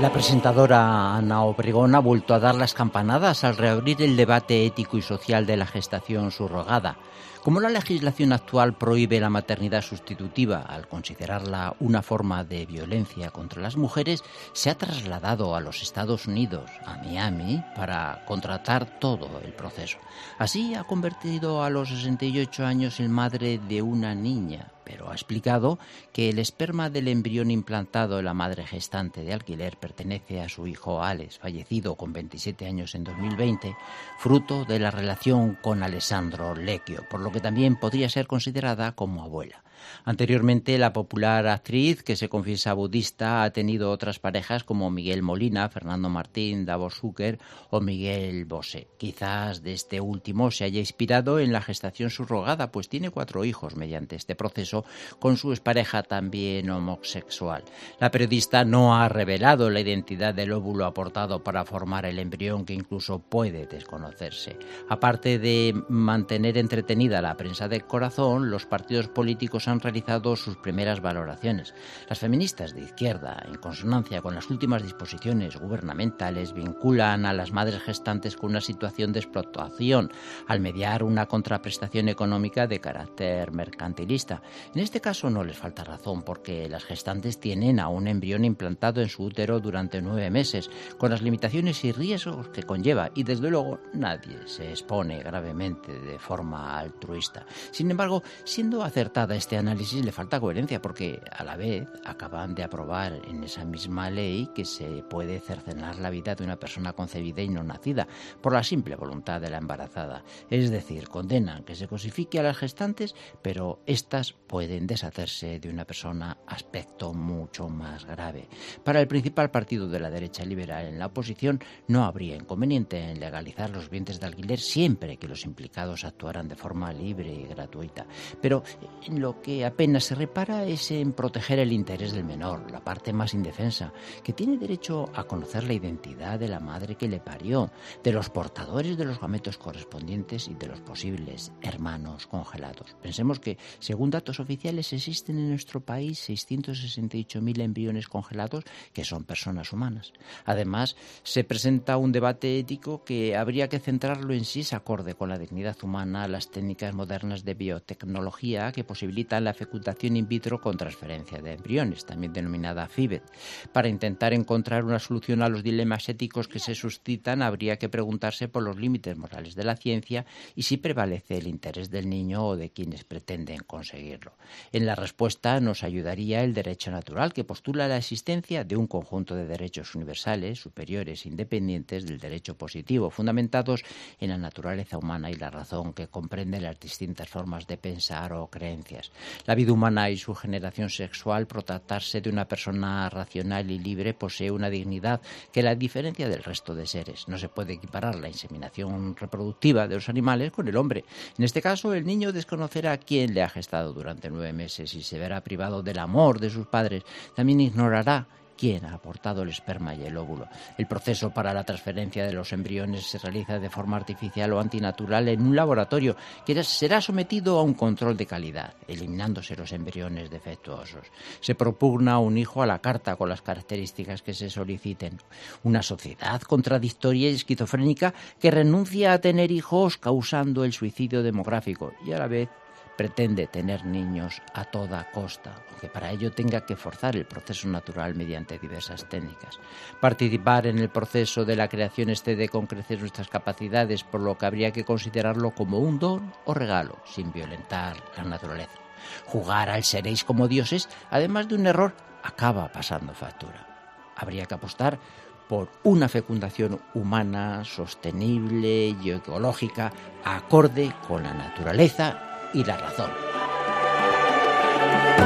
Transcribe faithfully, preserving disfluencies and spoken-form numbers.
La presentadora Ana Obregón ha vuelto a dar las campanadas al reabrir el debate ético y social de la gestación subrogada. Como la legislación actual prohíbe la maternidad sustitutiva al considerarla una forma de violencia contra las mujeres, se ha trasladado a los Estados Unidos, a Miami, para contratar todo el proceso. Así ha convertido a los sesenta y ocho años en madre de una niña, pero ha explicado que el esperma del embrión implantado en la madre gestante de alquiler pertenece a su hijo Alex, fallecido con veintisiete años en dos mil veinte, fruto de la relación con Alessandro Lecchio, por lo que también podría ser considerada como abuela. Anteriormente, la popular actriz, que se confiesa budista, ha tenido otras parejas como Miguel Molina, Fernando Martín, Davor Zucker o Miguel Bosé. Quizás de este último se haya inspirado en la gestación subrogada, pues tiene cuatro hijos mediante este proceso con su expareja también homosexual. La periodista no ha revelado la identidad del óvulo aportado para formar el embrión, que incluso puede desconocerse. Aparte de mantener entretenida la prensa del corazón, los partidos políticos han realizado sus primeras valoraciones. Las feministas de izquierda, en consonancia con las últimas disposiciones gubernamentales, vinculan a las madres gestantes con una situación de explotación al mediar una contraprestación económica de carácter mercantilista. En este caso no les falta razón, porque las gestantes tienen a un embrión implantado en su útero durante nueve meses, con las limitaciones y riesgos que conlleva, y desde luego nadie se expone gravemente de forma altruista. Sin embargo, siendo acertada este análisis, le falta coherencia, porque a la vez acaban de aprobar en esa misma ley que se puede cercenar la vida de una persona concebida y no nacida por la simple voluntad de la embarazada. Es decir, condenan que se cosifique a las gestantes, pero éstas pueden deshacerse de una persona, aspecto mucho más grave. Para el principal partido de la derecha liberal en la oposición, no habría inconveniente en legalizar los vientres de alquiler siempre que los implicados actuaran de forma libre y gratuita. Pero en lo que apenas se repara es en proteger el interés del menor, la parte más indefensa, que tiene derecho a conocer la identidad de la madre que le parió, de los portadores de los gametos correspondientes y de los posibles hermanos congelados. Pensemos que, según datos oficiales, existen en nuestro país seiscientos sesenta y ocho mil embriones congelados que son personas humanas. Además, se presenta un debate ético que habría que centrarlo en si es acorde con la dignidad humana las técnicas modernas de biotecnología que posibilitan la fecundación in vitro con transferencia de embriones, también denominada F I V E T. Para intentar encontrar una solución a los dilemas éticos que se suscitan, habría que preguntarse por los límites morales de la ciencia y si prevalece el interés del niño o de quienes pretenden conseguirlo. En la respuesta nos ayudaría el derecho natural, que postula la existencia de un conjunto de derechos universales, superiores e independientes del derecho positivo, fundamentados en la naturaleza humana y la razón, que comprende las distintas formas de pensar o creencias. La vida humana y su generación sexual, por tratarse de una persona racional y libre, posee una dignidad que la diferencia del resto de seres. No se puede equiparar la inseminación reproductiva de los animales con el hombre. En este caso, el niño desconocerá quién le ha gestado durante nueve meses y se verá privado del amor de sus padres. También ignorará quién ha aportado el esperma y el óvulo. El proceso para la transferencia de los embriones se realiza de forma artificial o antinatural en un laboratorio que será sometido a un control de calidad, eliminándose los embriones defectuosos. Se propugna un hijo a la carta con las características que se soliciten. Una sociedad contradictoria y esquizofrénica que renuncia a tener hijos causando el suicidio demográfico y a la vez pretende tener niños a toda costa, aunque para ello tenga que forzar el proceso natural mediante diversas técnicas. Participar en el proceso de la creación excede con crecer nuestras capacidades, por lo que habría que considerarlo como un don o regalo, sin violentar la naturaleza. Jugar al seréis como dioses, además de un error, acaba pasando factura. Habría que apostar por una fecundación humana, sostenible y ecológica, acorde con la naturaleza y la razón.